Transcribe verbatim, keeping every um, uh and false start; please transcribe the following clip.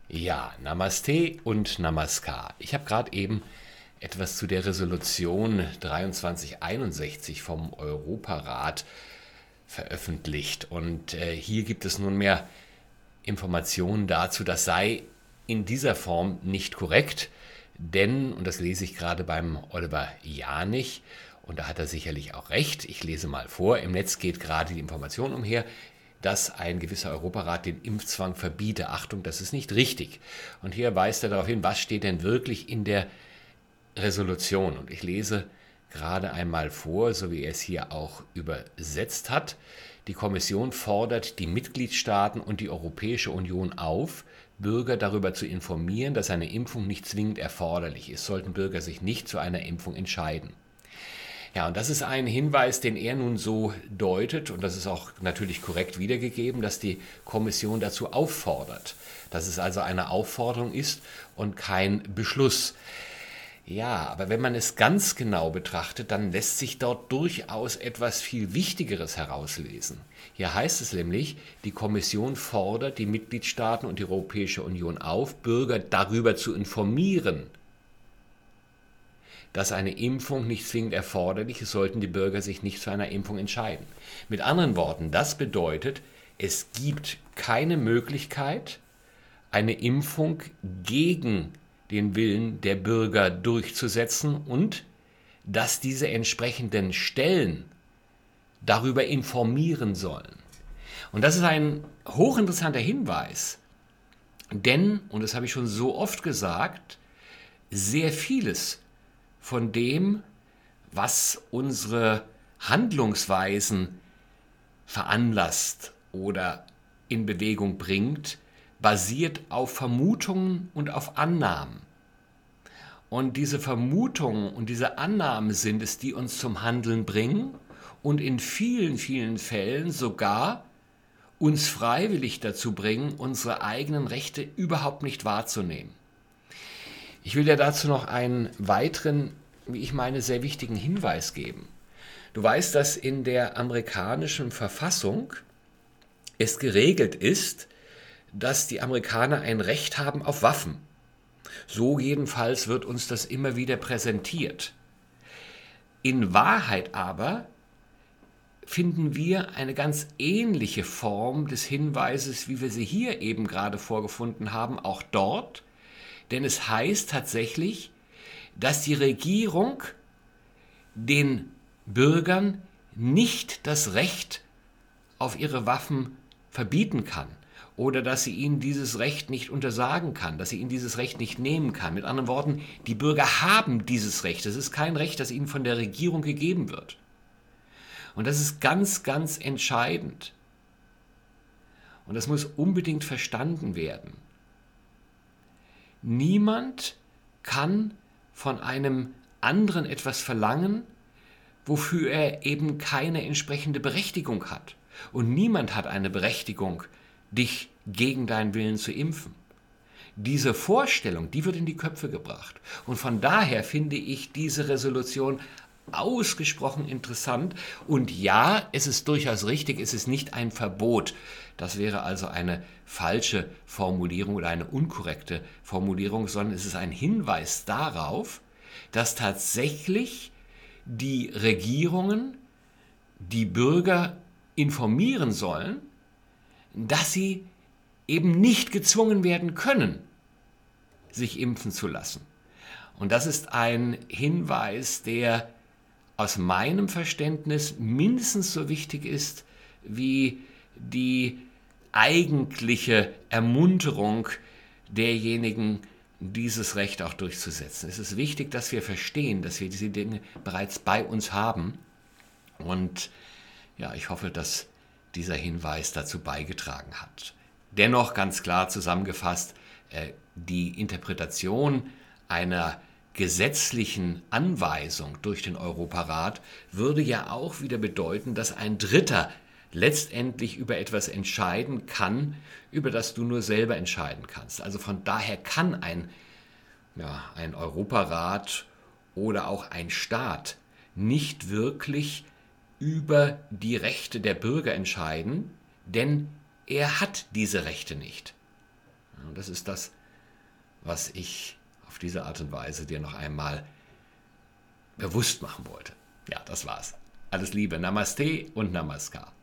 Ja, Namaste und Namaskar. Ich habe gerade eben etwas zu der Resolution dreiundzwanzig einundsechzig vom Europarat veröffentlicht. Und äh, hier gibt es nunmehr Informationen dazu, das sei in dieser Form nicht korrekt. Denn, und das lese ich gerade beim Oliver Janich, und da hat er sicherlich auch recht, ich lese mal vor, im Netz geht gerade die Information umher, dass ein gewisser Europarat den Impfzwang verbiete. Achtung, das ist nicht richtig. Und hier weist er darauf hin, was steht denn wirklich in der Resolution. Und ich lese gerade einmal vor, so wie er es hier auch übersetzt hat. Die Kommission fordert die Mitgliedstaaten und die Europäische Union auf, Bürger darüber zu informieren, dass eine Impfung nicht zwingend erforderlich ist. Sollten Bürger sich nicht zu einer Impfung entscheiden. Ja, und das ist ein Hinweis, den er nun so deutet, und das ist auch natürlich korrekt wiedergegeben, dass die Kommission dazu auffordert, dass es also eine Aufforderung ist und kein Beschluss. Ja, aber wenn man es ganz genau betrachtet, dann lässt sich dort durchaus etwas viel Wichtigeres herauslesen. Hier heißt es nämlich, die Kommission fordert die Mitgliedstaaten und die Europäische Union auf, Bürger darüber zu informieren, dass eine Impfung nicht zwingend erforderlich ist, sollten die Bürger sich nicht zu einer Impfung entscheiden. Mit anderen Worten, das bedeutet, es gibt keine Möglichkeit, eine Impfung gegen den Willen der Bürger durchzusetzen und dass diese entsprechenden Stellen darüber informieren sollen. Und das ist ein hochinteressanter Hinweis, denn, und das habe ich schon so oft gesagt, sehr vieles von dem, was unsere Handlungsweisen veranlasst oder in Bewegung bringt, basiert auf Vermutungen und auf Annahmen. Und diese Vermutungen und diese Annahmen sind es, die uns zum Handeln bringen und in vielen, vielen Fällen sogar uns freiwillig dazu bringen, unsere eigenen Rechte überhaupt nicht wahrzunehmen. Ich will dir dazu noch einen weiteren, wie ich meine, sehr wichtigen Hinweis geben. Du weißt, dass in der amerikanischen Verfassung es geregelt ist, dass die Amerikaner ein Recht haben auf Waffen. So jedenfalls wird uns das immer wieder präsentiert. In Wahrheit aber finden wir eine ganz ähnliche Form des Hinweises, wie wir sie hier eben gerade vorgefunden haben, auch dort. Denn es heißt tatsächlich, dass die Regierung den Bürgern nicht das Recht auf ihre Waffen verbieten kann oder dass sie ihnen dieses Recht nicht untersagen kann, dass sie ihnen dieses Recht nicht nehmen kann. Mit anderen Worten, die Bürger haben dieses Recht. Es ist kein Recht, das ihnen von der Regierung gegeben wird. Und das ist ganz, ganz entscheidend. Und das muss unbedingt verstanden werden. Niemand kann von einem anderen etwas verlangen, wofür er eben keine entsprechende Berechtigung hat. Und niemand hat eine Berechtigung, dich gegen deinen Willen zu impfen. Diese Vorstellung, die wird in die Köpfe gebracht. Und von daher finde ich diese Resolution ausgesprochen interessant. Und ja, es ist durchaus richtig, es ist nicht ein Verbot. Das wäre also eine falsche Formulierung oder eine unkorrekte Formulierung, sondern es ist ein Hinweis darauf, dass tatsächlich die Regierungen die Bürger informieren sollen, dass sie eben nicht gezwungen werden können, sich impfen zu lassen. Und das ist ein Hinweis, der aus meinem Verständnis mindestens so wichtig ist wie die eigentliche Ermunterung derjenigen, dieses Recht auch durchzusetzen. Es ist wichtig, dass wir verstehen, dass wir diese Dinge bereits bei uns haben. Und ja, ich hoffe, dass dieser Hinweis dazu beigetragen hat. Dennoch ganz klar zusammengefasst, äh, die Interpretation einer gesetzlichen Anweisung durch den Europarat würde ja auch wieder bedeuten, dass ein Dritter letztendlich über etwas entscheiden kann, über das du nur selber entscheiden kannst. Also von daher kann ein, ja, ein Europarat oder auch ein Staat nicht wirklich über die Rechte der Bürger entscheiden, denn er hat diese Rechte nicht. Und das ist das, was ich auf diese Art und Weise dir noch einmal bewusst machen wollte. Ja, das war's. Alles Liebe, Namaste und Namaskar.